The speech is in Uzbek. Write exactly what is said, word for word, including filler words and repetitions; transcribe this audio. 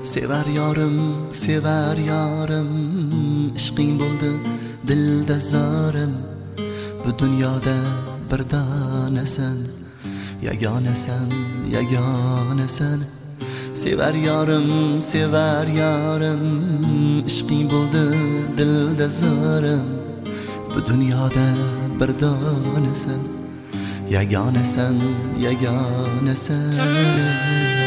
Sevar yorim, sevar yorim, ishqing bo'ldi dilda zorim. Bu dunyoda birdonasan, yagonasan, yagonasan. Sevar yorim, sevar yorim, ishqing bo'ldi dilda zorim. Bu dunyoda birdonasan, yagonasan, yagonasan.